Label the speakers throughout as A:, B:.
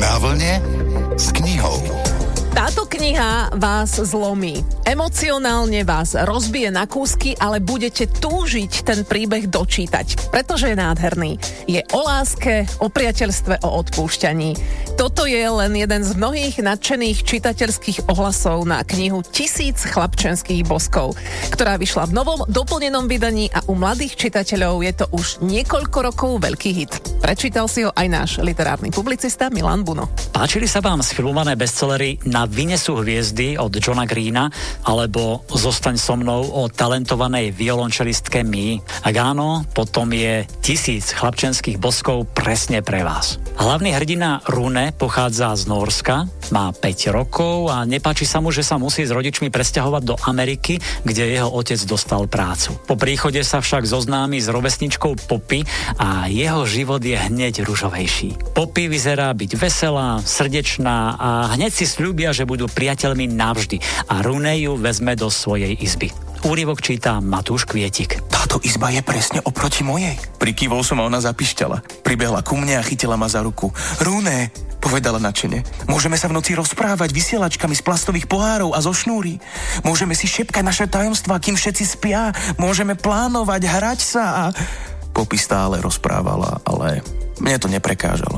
A: Na vlne s knihou.
B: Táto kniha vás zlomí. Emocionálne vás rozbije na kúsky, ale budete túžiť ten príbeh dočítať, pretože je nádherný. Je o láske, o priateľstve, o odpúšťaní. Toto je len jeden z mnohých nadšených čitateľských ohlasov na knihu 1000 chlapčenských boskov, ktorá vyšla v novom doplnenom vydaní a u mladých čitateľov je to už niekoľko rokov veľký hit. Prečítal si ho aj náš literárny publicista Milan Buno.
C: Páčili sa vám sfilmované bestsellery Na vynesú hviezdy od Johna Greena alebo Zostaň so mnou o talentovanej violončelistke Mii? Ak áno, potom je 1000 chlapčenských boskov presne pre vás. Hlavný hrdina Rune pochádza z Nórska, má 5 rokov a nepáči sa mu, že sa musí s rodičmi presťahovať do Ameriky, kde jeho otec dostal prácu. Po príchode sa však zoznámi s rovesničkou Poppy a jeho život je hneď ružovejší. Poppy vyzerá byť veselá, srdečná a hneď si sľúbia, že budú priateľmi navždy a Rune ju vezme do svojej izby. Úryvok číta Matúš Kvietik.
D: Táto izba je presne oproti mojej. Prikývol som a ona zapišťala. Pribehla ku mne a chytila ma za ruku. Rune, povedala nadšene. Môžeme sa v noci rozprávať vysielačkami z plastových pohárov a zo šnúry. Môžeme si šepkať naše tajomstvá, kým všetci spia. Môžeme plánovať, hrať sa a... Poppy stále rozprávala, ale mne to neprekážalo.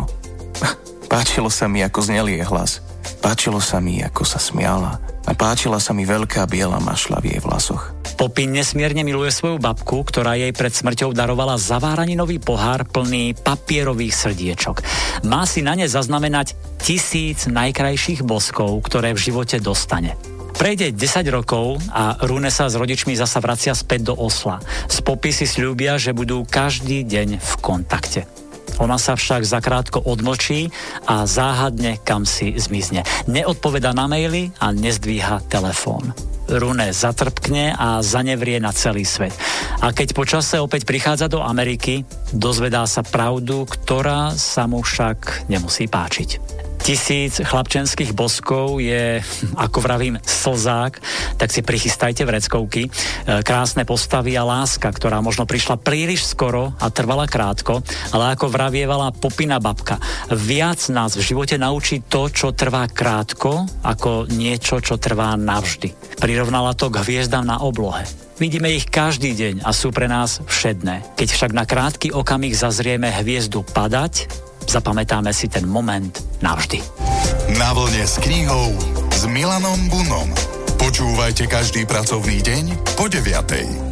D: Páčilo sa mi, ako znel jej hlas. Páčilo sa mi, ako sa smiala. A páčila sa mi veľká biela mašľa v jej vlasoch.
C: Poppy nesmierne miluje svoju babku, ktorá jej pred smrťou darovala zaváraninový pohár plný papierových srdiečok. Má si na ne zaznamenať 1000 najkrajších boskov, ktoré v živote dostane. Prejde 10 rokov a Rune sa s rodičmi zasa vracia späť do Osla. S Poppy si sľúbia, že budú každý deň v kontakte. Ona sa však zakrátko odmlčí a záhadne kamsi zmizne. Neodpoveda na maily a nezdvíha telefón. Rune zatrpkne a zanevrie na celý svet. A keď počase opäť prichádza do Ameriky, dozvedá sa pravdu, ktorá sa mu však nemusí páčiť. 1000 chlapčenských boskov je, ako vravím, slzák, tak si prichystajte vreckovky. Krásne postavy a láska, ktorá možno prišla príliš skoro a trvala krátko, ale ako vravievala Poppina babka, viac nás v živote naučí to, čo trvá krátko, ako niečo, čo trvá navždy. Prirovnala to k hviezdam na oblohe. Vidíme ich každý deň a sú pre nás všedné. Keď však na krátky okamih zazrieme hviezdu padať, zapamätáme si ten moment navždy.
A: Na vlne s knihou s Milanom Bunom. Počúvajte každý pracovný deň po 9:00.